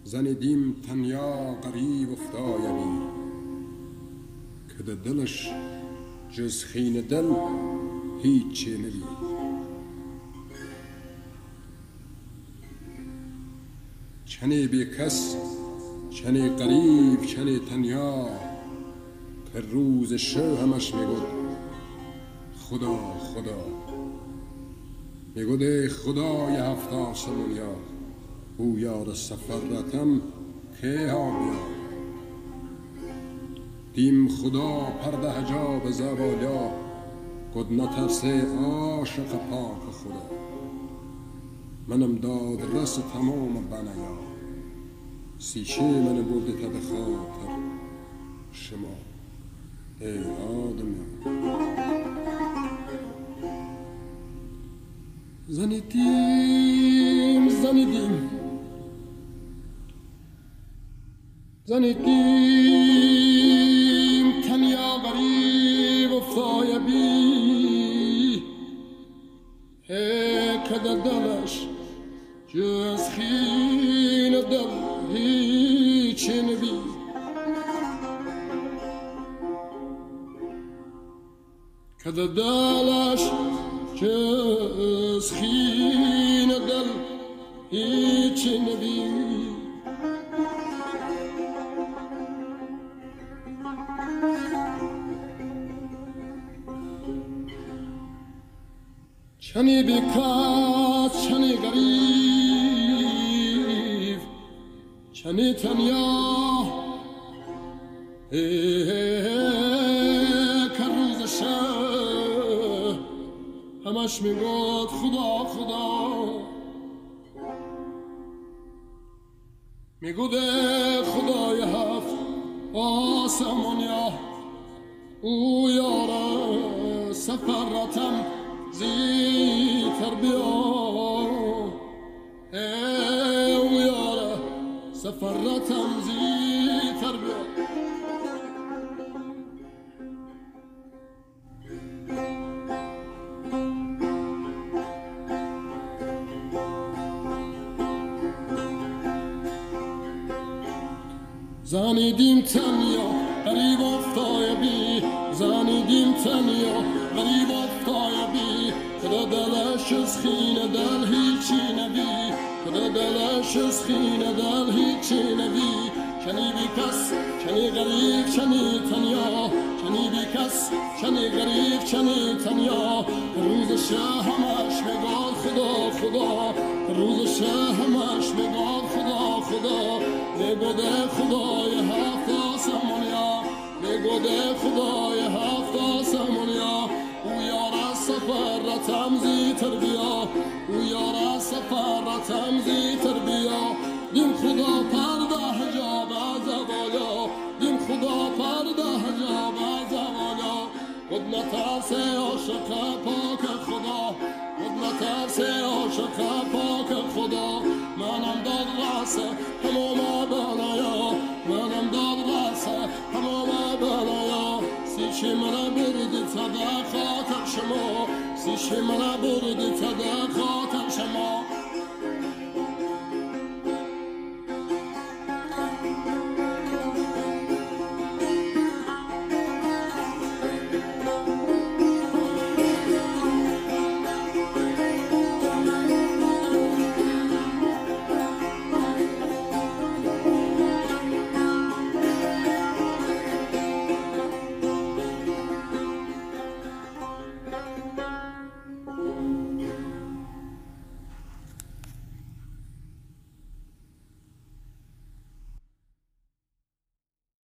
زنیدیم تنیا غریب افتایمی که در دلش جز خین دل هیچی نبی. چنی بی کس، چنی غریب، چنی تنیا که روز شو همش میگود خدا خدا، میگود ای خدای هفت آسمانیا، او یار سفر رتم که ها بیا. دیم خدا پرده حجاب زوالیا، کد نترسه عاشق پاک خدا. منم داد رس تمام بنیا، سیشه من برده تا به خاطر شما ای آدم. زنیدیم زنیدیم زنیدیم تنیا غریب افتای بی، که در دلش جز خین دل هیچی نبی. که در دلش جز خین دل هیچی نبی. چنی بیکس، چنی غریب، چنی تنیا که روز شب همش میگود خدا خدا، میگود خدای هفت آسمانیا، او یار سفرتم زیتر بیا. او یار سفرتم زیتر بیا. زنیدیم تنیا غریب افتای بی، زنیدیم تنیا غریب افتای بی، که در دلش از خین دل هیچی نبی. که در دلش از خین دل هیچی نبی. چنی بی کس، چنی غریب، چنی تنیا، چنی بی کس، چنی غریب، چنی تنیا، روز شه همش میگاد خدا خدا، روز شه همش میگاد خدا خدا. میگوده خدای هفت آسمانیا، میگوده خدای هفت آسمانیا، او یار سفر رتم زیتر بیا، او یار سفر رتم زیتر بیا. دیم خدا پرده حجاب زوالا، دیم خدا پرده حجاب زوالا، خود نترسه عاشق پاک خدا، خود نترسه عاشق پاک خدا. منم داد راسه تمام بنایا، منم داد راسه تمام بنایا، سیچی منو بردی تا در خاطر شما، سیچی منو بردی تا در خاطر شما.